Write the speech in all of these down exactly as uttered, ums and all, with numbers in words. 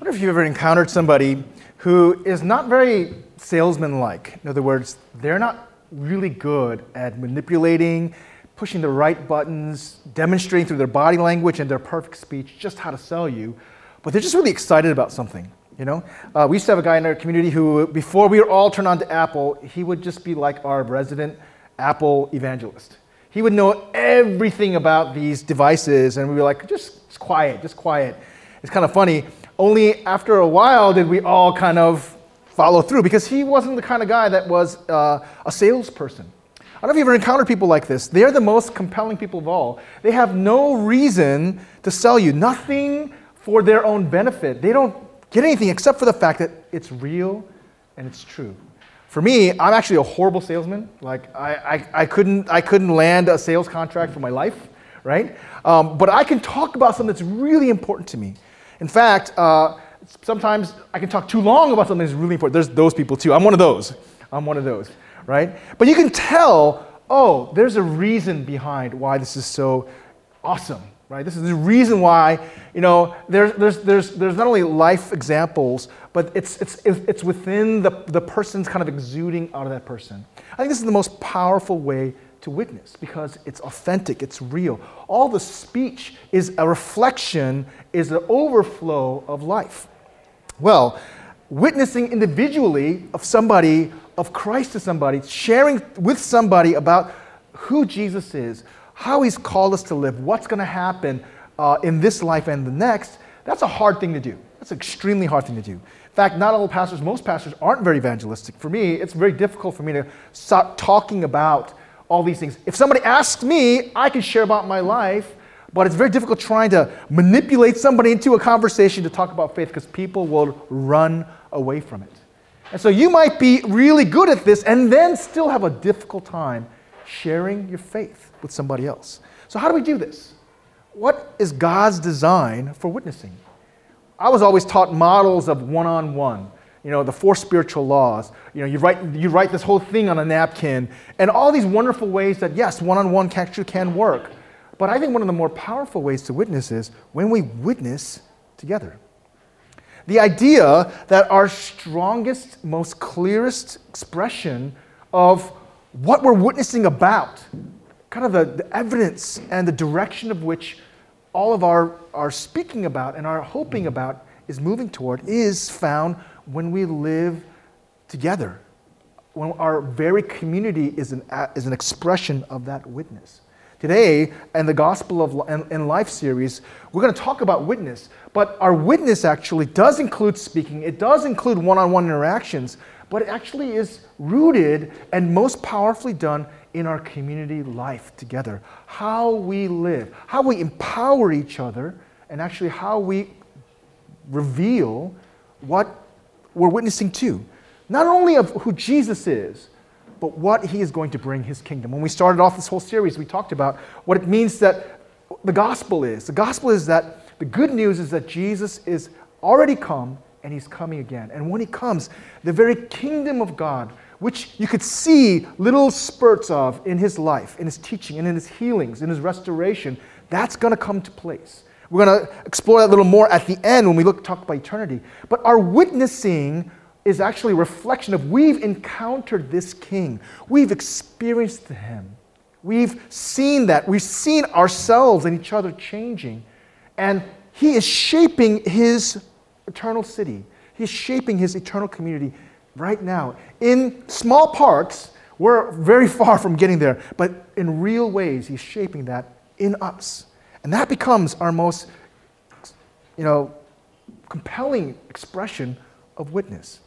I wonder if you've ever encountered somebody who is not very salesman-like. In other words, they're not really good at manipulating, pushing the right buttons, demonstrating through their body language and their perfect speech just how to sell you, but they're just really excited about something. You know, uh, we used to have a guy in our community who, before we were all turned on to Apple, he would just be like our resident Apple evangelist. He would know everything about these devices, and we were like, just, just quiet, just quiet. It's kind of funny. Only after a while did we all kind of follow through, because he wasn't the kind of guy that was uh, a salesperson. I don't know if you've ever encountered people like this. They're the most compelling people of all. They have no reason to sell you, nothing for their own benefit. They don't get anything except for the fact that it's real and it's true. For me, I'm actually a horrible salesman. Like I, I, I couldn't, I couldn't land a sales contract for my life, right? Um, but I can talk about something that's really important to me. In fact, uh, sometimes I can talk too long about something that's really important. There's those people too. I'm one of those. I'm one of those, right? But you can tell, oh, there's a reason behind why this is so awesome, right? This is the reason why, you know, there's there's there's there's not only life examples, but it's it's it's within the the person's kind of exuding out of that person. I think this is the most powerful way to witness, because it's authentic, it's real. All the speech is a reflection, is an overflow of life. Well, witnessing individually of somebody, of Christ to somebody, sharing with somebody about who Jesus is, how he's called us to live, what's going to happen uh, in this life and the next, that's a hard thing to do. That's an extremely hard thing to do. In fact, not all pastors, most pastors aren't very evangelistic. For me, it's very difficult for me to start talking about all these things. If somebody asks me, I can share about my life, but it's very difficult trying to manipulate somebody into a conversation to talk about faith, because people will run away from it. And so you might be really good at this and then still have a difficult time sharing your faith with somebody else. So how do we do this? What is God's design for witnessing? I was always taught models of one-on-one. You know, the four spiritual laws. You know, you write you write this whole thing on a napkin, and all these wonderful ways that, yes, one-on-one actually can work. But I think one of the more powerful ways to witness is when we witness together. The idea that our strongest, most clearest expression of what we're witnessing about, kind of the, the evidence and the direction of which all of our, our speaking about and our hoping about is moving toward, is found when we live together, when our very community is an, is an expression of that witness. Today, in the Gospel of and, and Life series, we're going to talk about witness, but our witness actually does include speaking, it does include one-on-one interactions, but it actually is rooted and most powerfully done in our community life together. How we live, how we empower each other, and actually how we reveal what we're witnessing to. Not only of who Jesus is, but what he is going to bring his kingdom. When we started off this whole series, we talked about what it means that the gospel is. The gospel is that the good news is that Jesus is already come and he's coming again. And when he comes, the very kingdom of God, which you could see little spurts of in his life, in his teaching, and in his healings, in his restoration, that's going to come to place. We're going to explore that a little more at the end when we look talk about eternity. But our witnessing is actually a reflection of we've encountered this King. We've experienced him. We've seen that. We've seen ourselves and each other changing. And he is shaping his eternal city. He's shaping his eternal community right now. In small parts, we're very far from getting there, but in real ways, he's shaping that in us. And that becomes our most, you know, compelling expression of witness.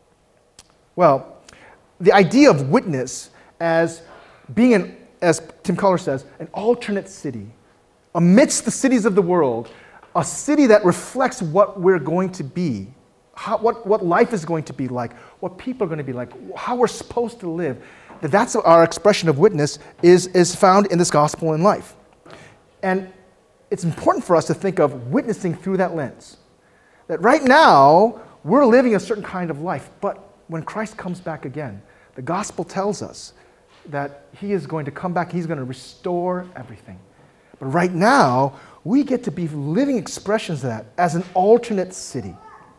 Well, the idea of witness as being, an, as Tim Keller says, an alternate city, amidst the cities of the world, a city that reflects what we're going to be, how, what, what life is going to be like, what people are going to be like, how we're supposed to live. That that's our expression of witness is, is found in this gospel in life. And it's important for us to think of witnessing through that lens. That right now, we're living a certain kind of life, but when Christ comes back again, the gospel tells us that he is going to come back, he's going to restore everything. But right now, we get to be living expressions of that as an alternate city.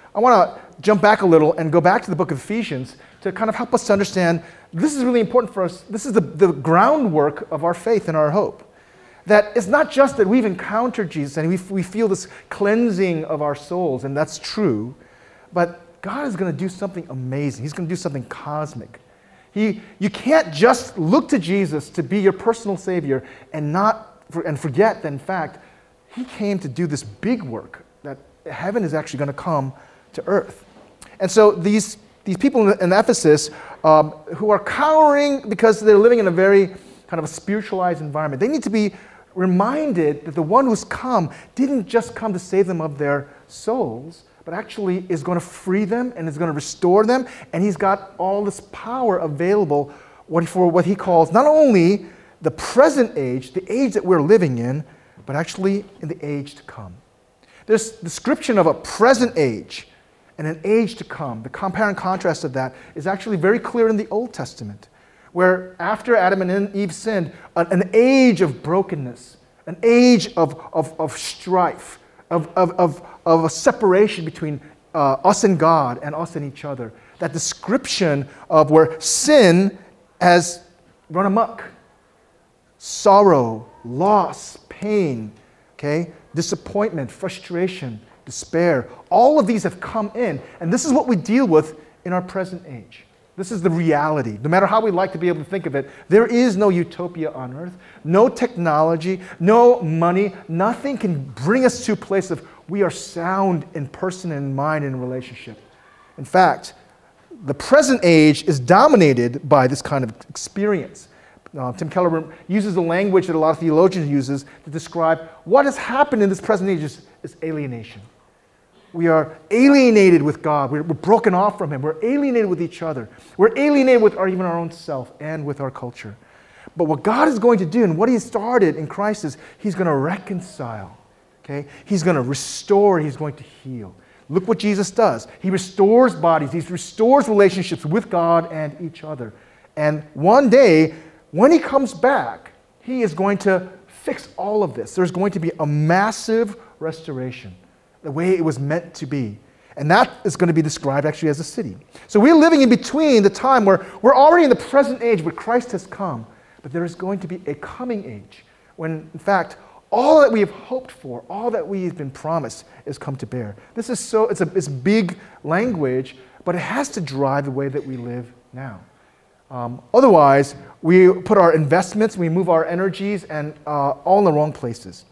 I want to jump back a little and go back to the book of Ephesians to kind of help us to understand this is really important for us. This is the, the groundwork of our faith and our hope. That it's not just that we've encountered Jesus and we, we feel this cleansing of our souls, and that's true, but God is going to do something amazing. He's going to do something cosmic. He, you can't just look to Jesus to be your personal Savior and not and forget that, in fact, He came to do this big work, that heaven is actually going to come to earth. And so these, these people in Ephesus um, who are cowering because they're living in a very kind of a spiritualized environment, they need to be reminded that the one who's come didn't just come to save them of their souls, but actually is going to free them and is going to restore them, and He's got all this power available for what He calls not only the present age, the age that we're living in, but actually in the age to come. This description of a present age and an age to come, the compare and contrast of that is actually very clear in the Old Testament, where after Adam and Eve sinned, an age of brokenness, an age of, of, of strife, of, of, of, of a separation between uh, us and God and us and each other. That description of where sin has run amok. Sorrow, loss, pain, okay, disappointment, frustration, despair. All of these have come in, and this is what we deal with in our present age. This is the reality. No matter how we like to be able to think of it, there is no utopia on earth, no technology, no money. Nothing can bring us to a place of we are sound in person and in mind and in relationship. In fact, the present age is dominated by this kind of experience. Uh, Tim Keller uses the language that a lot of theologians uses to describe what has happened in this present age is, is alienation. We are alienated with God. We're, we're broken off from Him. We're alienated with each other. We're alienated with our, even our own self and with our culture. But what God is going to do and what He started in Christ is He's going to reconcile. Okay? He's going to restore. He's going to heal. Look what Jesus does. He restores bodies. He restores relationships with God and each other. And one day, when He comes back, He is going to fix all of this. There's going to be a massive restoration, the way it was meant to be. And that is going to be described actually as a city. So we're living in between the time where we're already in the present age where Christ has come, but there is going to be a coming age when, in fact, all that we have hoped for, all that we have been promised is come to bear. This is so, it's a it's big language, but it has to drive the way that we live now. Um, otherwise, we put our investments, we move our energies, and uh, all in the wrong places.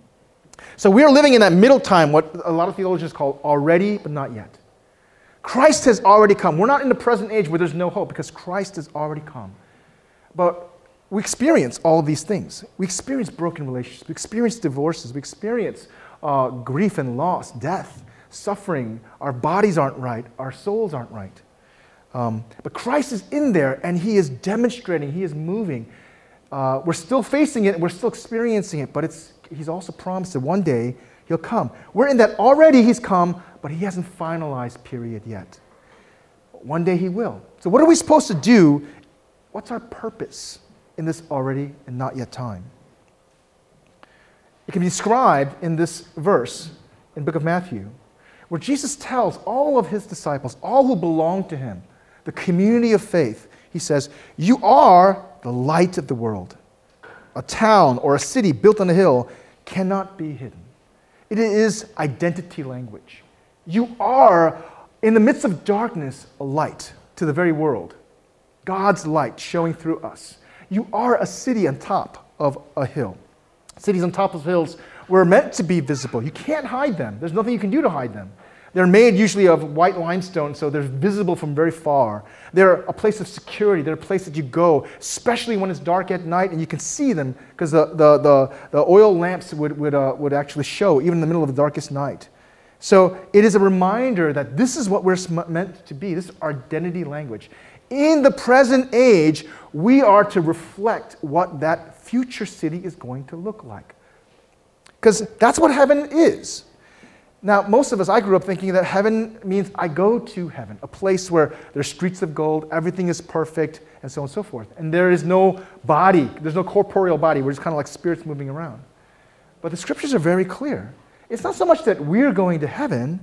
So we are living in that middle time, what a lot of theologians call already, but not yet. Christ has already come. We're not in the present age where there's no hope because Christ has already come. But we experience all of these things. We experience broken relationships. We experience divorces. We experience uh, grief and loss, death, suffering. Our bodies aren't right. Our souls aren't right. Um, but Christ is in there, and He is demonstrating. He is moving. Uh, we're still facing it. We're still experiencing it. But it's He's also promised that one day He'll come. We're in that already He's come, but He hasn't finalized period yet. One day He will. So what are we supposed to do? What's our purpose in this already and not yet time? It can be described in this verse in the book of Matthew, where Jesus tells all of His disciples, all who belong to Him, the community of faith, He says, you are the light of the world. A town or a city built on a hill cannot be hidden. It is identity language. You are, in the midst of darkness, a light to the very world. God's light showing through us. You are a city on top of a hill. Cities on top of hills were meant to be visible. You can't hide them. There's nothing you can do to hide them. They're made usually of white limestone, so they're visible from very far. They're a place of security. They're a place that you go, especially when it's dark at night and you can see them because the, the, the, the oil lamps would, would, uh, would actually show even in the middle of the darkest night. So it is a reminder that this is what we're meant to be. This is our identity language. In the present age, we are to reflect what that future city is going to look like. Because that's what heaven is. Now, most of us, I grew up thinking that heaven means I go to heaven, a place where there's streets of gold, everything is perfect, and so on and so forth. And there is no body, there's no corporeal body. We're just kind of like spirits moving around. But the scriptures are very clear. It's not so much that we're going to heaven,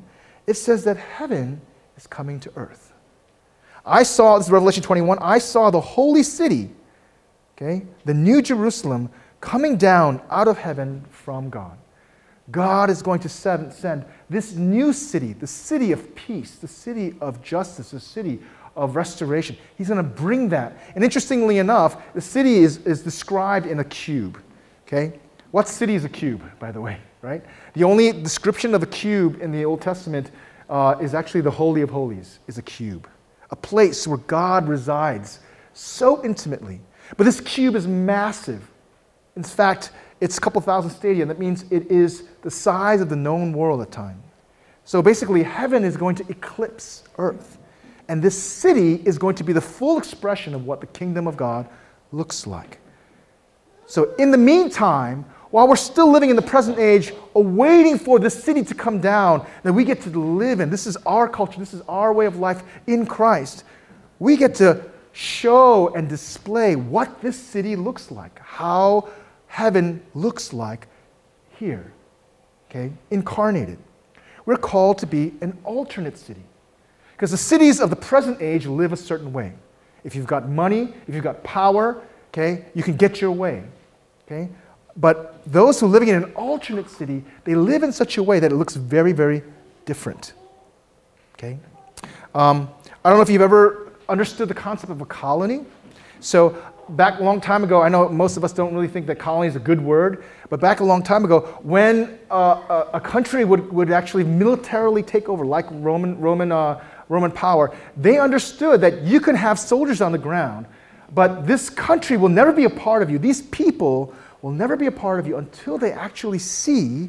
It says that heaven is coming to earth. I saw, this is Revelation twenty-one, I saw the holy city, okay, the new Jerusalem, coming down out of heaven from God. God is going to send, send this new city, the city of peace, the city of justice, the city of restoration. He's going to bring that. And interestingly enough, the city is, is described in a cube. Okay? What city is a cube, by the way? Right? The only description of a cube in the Old Testament uh, is actually the Holy of Holies, is a cube. A place where God resides so intimately. But this cube is massive. In fact, it's a couple thousand stadia. That means it is the size of the known world at time. So basically, heaven is going to eclipse earth. And this city is going to be the full expression of what the kingdom of God looks like. So in the meantime, while we're still living in the present age, awaiting for this city to come down that we get to live in, this is our culture, this is our way of life in Christ, we get to show and display what this city looks like, how heaven looks like here, okay, incarnated. We're called to be an alternate city. Because the cities of the present age live a certain way. If you've got money, if you've got power, okay, you can get your way. Okay? But those who are living in an alternate city, they live in such a way that it looks very, very different. Okay? Um, I don't know if you've ever understood the concept of a colony. So back a long time ago, I know most of us don't really think that colony is a good word, but back a long time ago, when uh, a, a country would, would actually militarily take over, like Roman, Roman, uh, Roman power, they understood that you can have soldiers on the ground, but this country will never be a part of you. These people will never be a part of you until they actually see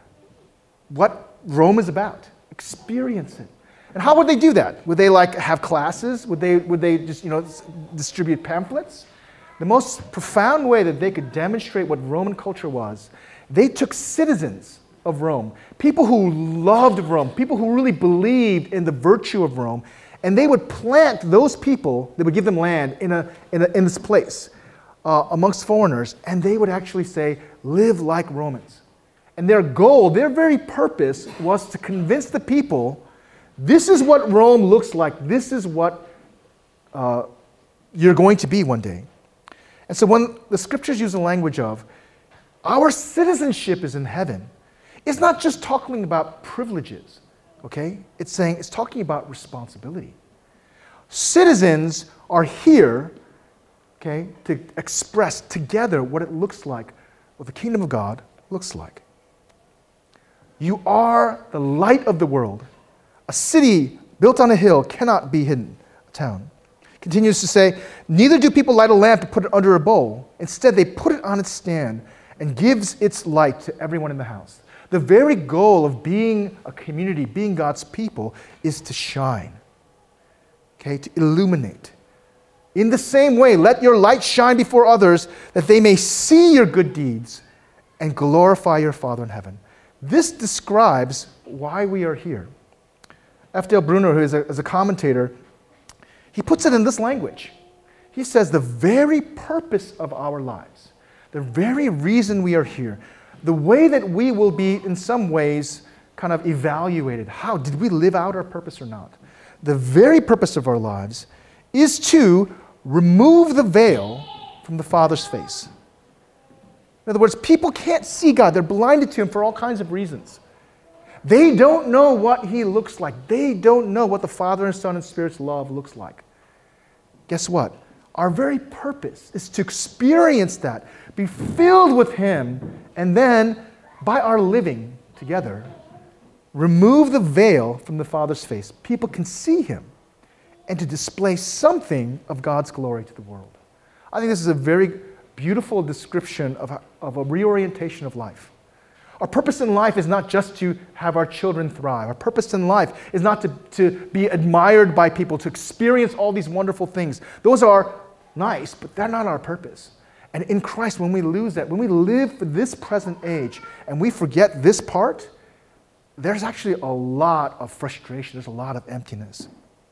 what Rome is about, experience it. And how would they do that? Would they like have classes? Would they, would they just, you know, distribute pamphlets? The most profound way that they could demonstrate what Roman culture was, they took citizens of Rome, people who loved Rome, people who really believed in the virtue of Rome, and they would plant those people, they would give them land in, a, in, a, in this place uh, amongst foreigners, and they would actually say, live like Romans. And their goal, their very purpose was to convince the people, this is what Rome looks like, this is what uh, you're going to be one day. And so when the scriptures use the language of, our citizenship is in heaven, it's not just talking about privileges, okay? It's saying, it's talking about responsibility. Citizens are here, okay, to express together what it looks like, what the kingdom of God looks like. You are the light of the world. A city built on a hill cannot be hidden, a town. Continues to say, neither do people light a lamp and put it under a bowl. Instead, they put it on its stand and gives its light to everyone in the house. The very goal of being a community, being God's people, is to shine, okay, to illuminate. In the same way, let your light shine before others that they may see your good deeds and glorify your Father in heaven. This describes why we are here. F. Dale Bruner, who is a, is a commentator, he puts it in this language. He says the very purpose of our lives, the very reason we are here, the way that we will be in some ways kind of evaluated, how did we live out our purpose or not? The very purpose of our lives is to remove the veil from the Father's face. In other words, people can't see God. They're blinded to Him for all kinds of reasons. They don't know what He looks like. They don't know what the Father and Son and Spirit's love looks like. Guess what? Our very purpose is to experience that, be filled with Him, and then, by our living together, remove the veil from the Father's face. People can see Him, and to display something of God's glory to the world. I think this is a very beautiful description of, of a reorientation of life. Our purpose in life is not just to have our children thrive. Our purpose in life is not to, to be admired by people, to experience all these wonderful things. Those are nice, but they're not our purpose. And in Christ, when we lose that, when we live for this present age and we forget this part, there's actually a lot of frustration. There's a lot of emptiness.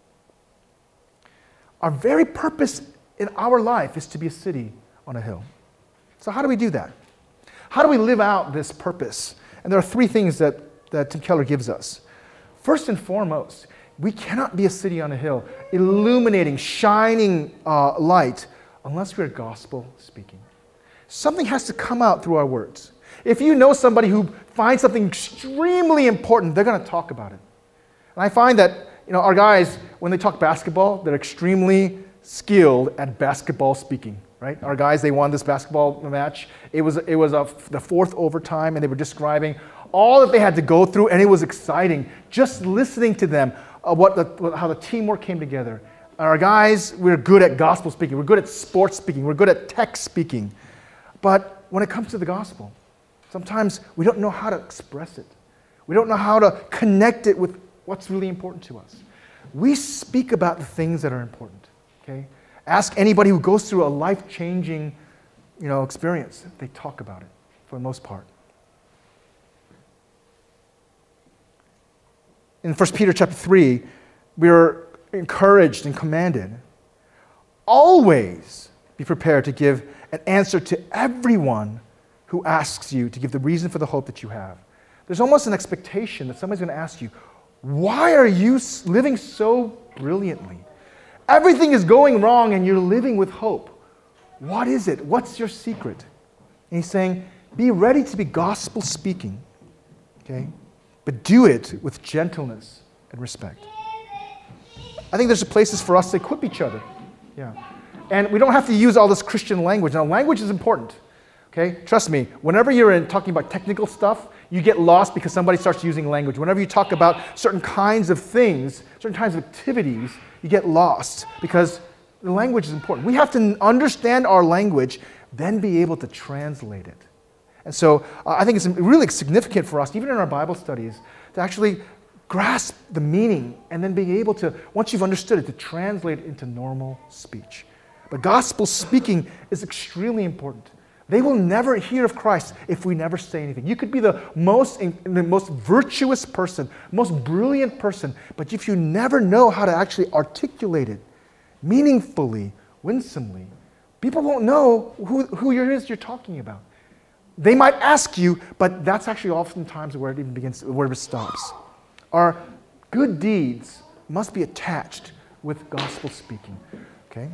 Our very purpose in our life is to be a city on a hill. So how do we do that? How do we live out this purpose? And there are three things that, that Tim Keller gives us. First and foremost, we cannot be a city on a hill, illuminating, shining uh, light, unless we're gospel speaking. Something has to come out through our words. If you know somebody who finds something extremely important, they're going to talk about it. And I find that, you know, our guys, when they talk basketball, they're extremely skilled at basketball speaking, right? Our guys, they won this basketball match. It was it was a, the fourth overtime, and they were describing all that they had to go through, and it was exciting. Just listening to them, uh, what the, how the teamwork came together. Our guys, we're good at gospel speaking. We're good at sports speaking. We're good at tech speaking. But when it comes to the gospel, sometimes we don't know how to express it. We don't know how to connect it with what's really important to us. We speak about the things that are important. Okay? Ask anybody who goes through a life-changing, you know, experience. They talk about it for the most part. In First Peter chapter three, we are encouraged and commanded, always be prepared to give an answer to everyone who asks you to give the reason for the hope that you have. There's almost an expectation that somebody's going to ask you, why are you living so brilliantly? Everything is going wrong and you're living with hope. What is it? What's your secret? And he's saying, be ready to be gospel speaking, okay? But do it with gentleness and respect. I think there's places for us to equip each other. Yeah. And we don't have to use all this Christian language. Now, language is important. Okay? Trust me, whenever you're in talking about technical stuff, you get lost because somebody starts using language. Whenever you talk about certain kinds of things, certain kinds of activities, you get lost because the language is important. We have to understand our language, then be able to translate it. And so uh, I think it's really significant for us, even in our Bible studies, to actually grasp the meaning and then being able to, once you've understood it, to translate it into normal speech. But gospel speaking is extremely important. They will never hear of Christ if we never say anything. You could be the most, the most virtuous person, most brilliant person, but if you never know how to actually articulate it meaningfully, winsomely, people won't know who, who it is you're talking about. They might ask you, but that's actually oftentimes where it even begins, where it stops. Our good deeds must be attached with gospel speaking, okay?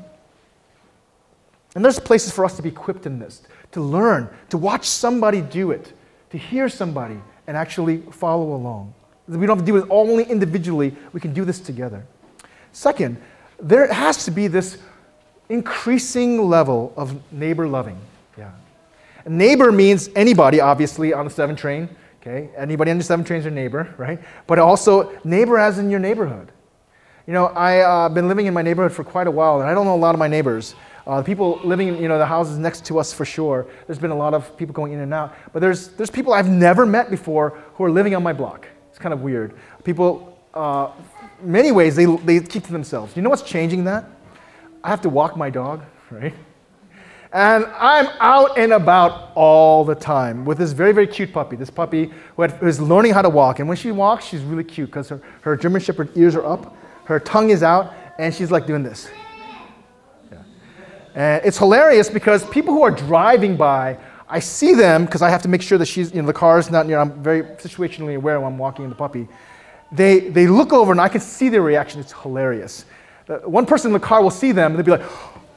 And there's places for us to be equipped in this, to learn, to watch somebody do it, to hear somebody and actually follow along. We don't have to do it only individually. We can do this together. Second, there has to be this increasing level of neighbor loving. Yeah. A neighbor means anybody, obviously, on the seven train. Okay, anybody on the seven train is your neighbor, right? But also neighbor as in your neighborhood. You know, I've uh, been living in my neighborhood for quite a while, and I don't know a lot of my neighbors. Uh, the people living in, you know, the houses next to us for sure. There's been a lot of people going in and out. But there's there's people I've never met before who are living on my block. It's kind of weird. People, uh, in many ways, they, they keep to themselves. You know what's changing that? I have to walk my dog, right? And I'm out and about all the time with this very, very cute puppy. This puppy who, had, who is learning how to walk. And when she walks, she's really cute because her, her German Shepherd ears are up, her tongue is out, and she's like doing this. Yeah. And it's hilarious because people who are driving by, I see them because I have to make sure that she's, you know, the car is not near. I'm very situationally aware when I'm walking the puppy. They, they look over and I can see their reaction. It's hilarious. Uh, one person in the car will see them and they'll be like,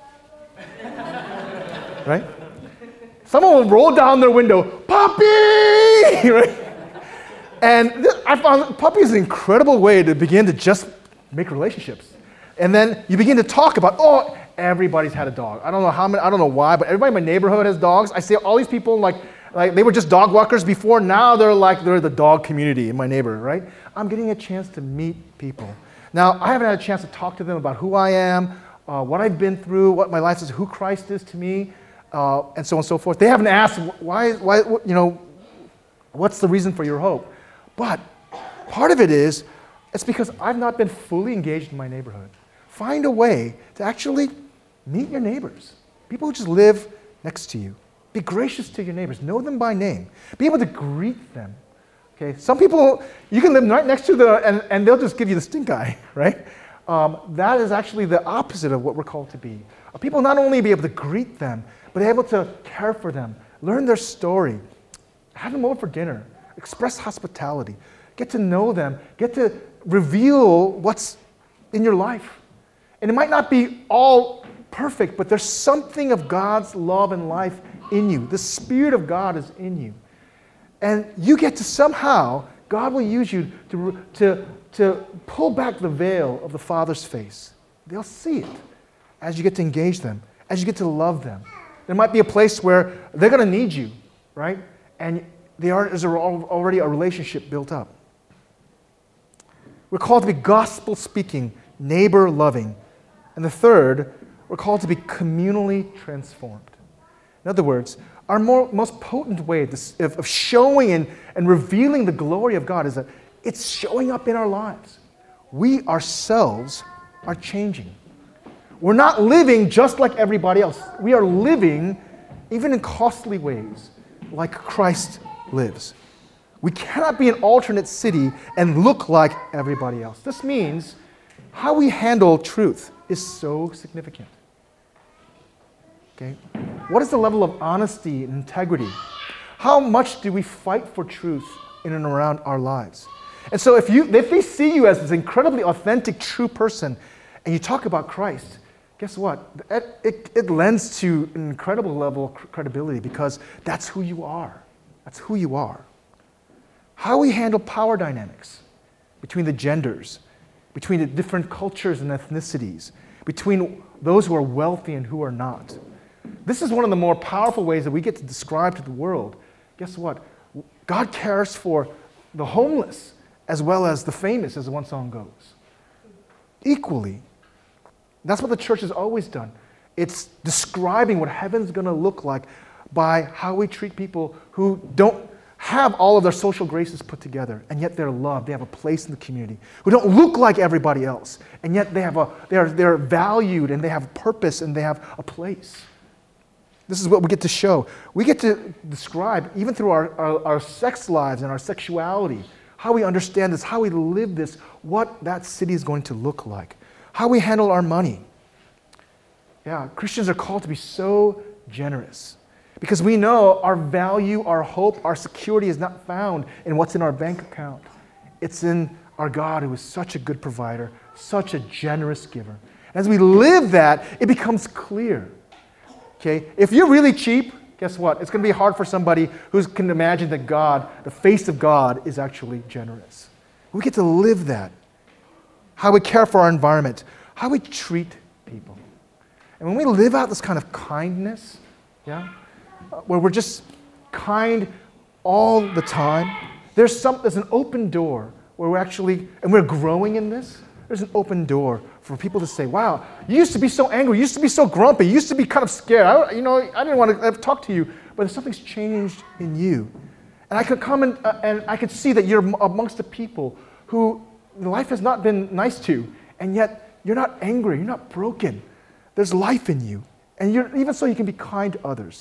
right? Someone will roll down their window, puppy! Right? And this, I found puppy is an incredible way to begin to just make relationships. And then you begin to talk about, oh, everybody's had a dog. I don't know how many, I don't know why, but everybody in my neighborhood has dogs. I see all these people like, like they were just dog walkers before. Now they're like, they're the dog community in my neighborhood, right? I'm getting a chance to meet people. Now, I haven't had a chance to talk to them about who I am, uh, what I've been through, what my life is, who Christ is to me. Uh, and so on and so forth. They haven't asked, why, why, you know, what's the reason for your hope? But part of it is, it's because I've not been fully engaged in my neighborhood. Find a way to actually meet your neighbors, people who just live next to you. Be gracious to your neighbors. Know them by name. Be able to greet them. Okay. Some people, you can live right next to them, and, and they'll just give you the stink eye, right? Um, that is actually the opposite of what we're called to be. People not only be able to greet them, but able to care for them, learn their story, have them over for dinner, express hospitality, get to know them, get to reveal what's in your life. And it might not be all perfect, but there's something of God's love and life in you. The Spirit of God is in you. And you get to somehow, God will use you to, to, to pull back the veil of the Father's face. They'll see it as you get to engage them, as you get to love them. There might be a place where they're going to need you, right? And there's already a relationship built up. We're called to be gospel-speaking, neighbor-loving. And the third, we're called to be communally transformed. In other words, our more, most potent way of, of showing and, and revealing the glory of God is that it's showing up in our lives. We ourselves are changing. We're not living just like everybody else. We are living, even in costly ways, like Christ lives. We cannot be an alternate city and look like everybody else. This means how we handle truth is so significant. Okay? What is the level of honesty and integrity? How much do we fight for truth in and around our lives? And so if you if they see you as this incredibly authentic, true person, and you talk about Christ, guess what? It, it, it lends to an incredible level of credibility because that's who you are. That's who you are. How we handle power dynamics between the genders, between the different cultures and ethnicities, between those who are wealthy and who are not. This is one of the more powerful ways that we get to describe to the world. Guess what? God cares for the homeless as well as the famous, as one song goes. Equally. That's what the church has always done. It's describing what heaven's going to look like by how we treat people who don't have all of their social graces put together, and yet they're loved. They have a place in the community. Who don't look like everybody else, and yet they have a they're they're valued and they have purpose and they have a place. This is what we get to show. We get to describe, even through our, our, our sex lives and our sexuality, how we understand this, how we live this, what that city is going to look like, how we handle our money. Yeah, Christians are called to be so generous because we know our value, our hope, our security is not found in what's in our bank account. It's in our God who is such a good provider, such a generous giver. As we live that, it becomes clear. Okay, if you're really cheap, guess what? It's going to be hard for somebody who can imagine that God, the face of God, is actually generous. We get to live that. How we care for our environment, how we treat people. And when we live out this kind of kindness, yeah, where we're just kind all the time, there's some there's an open door where we're actually, and we're growing in this. There's an open door for people to say, wow, you used to be so angry, you used to be so grumpy, you used to be kind of scared. I, you know, I didn't want to talk to you, but something's changed in you. And I could come in, uh, and I could see that you're amongst the people who life has not been nice to, and yet you're not angry, you're not broken. There's life in you. And you're, even so, you can be kind to others.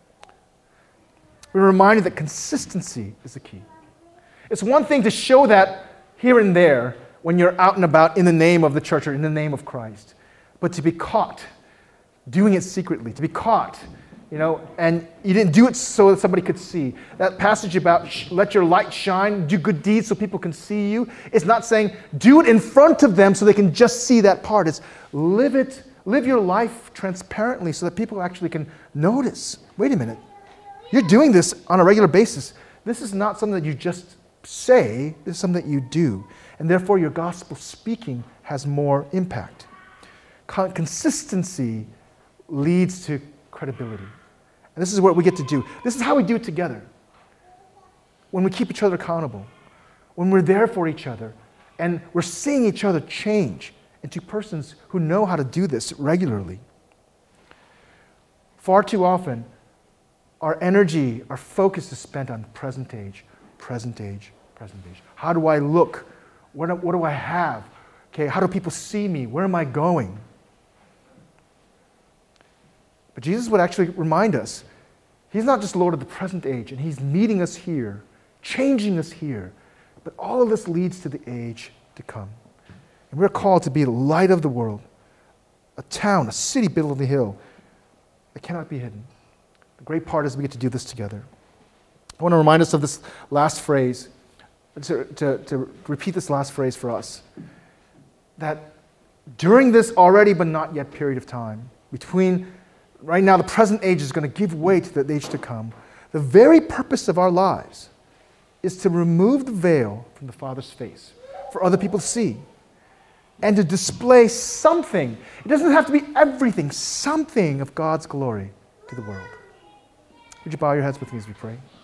We're reminded that consistency is the key. It's one thing to show that here and there, when you're out and about in the name of the church or in the name of Christ. But to be caught doing it secretly, to be caught, you know, and you didn't do it so that somebody could see. That passage about sh- let your light shine, do good deeds so people can see you, it's not saying do it in front of them so they can just see that part. It's live it, live your life transparently so that people actually can notice. Wait a minute, you're doing this on a regular basis. This is not something that you just say, this is something that you do. And therefore, your gospel speaking has more impact. Con- consistency leads to credibility. And this is what we get to do. This is how we do it together. When we keep each other accountable, when we're there for each other, and we're seeing each other change into persons who know how to do this regularly. Far too often, our energy, our focus is spent on present age, present age, present age. How do I look? What do, what do I have? Okay, how do people see me? Where am I going? But Jesus would actually remind us, he's not just Lord of the present age, and he's meeting us here, changing us here, but all of this leads to the age to come. And we're called to be the light of the world, a town, a city built on the hill that cannot be hidden. The great part is we get to do this together. I want to remind us of this last phrase. to, to, to repeat this last phrase for us, that during this already but not yet period of time, between right now the present age is going to give way to the age to come, the very purpose of our lives is to remove the veil from the Father's face for other people to see and to display something. It doesn't have to be everything, something of God's glory to the world. Would you bow your heads with me as we pray?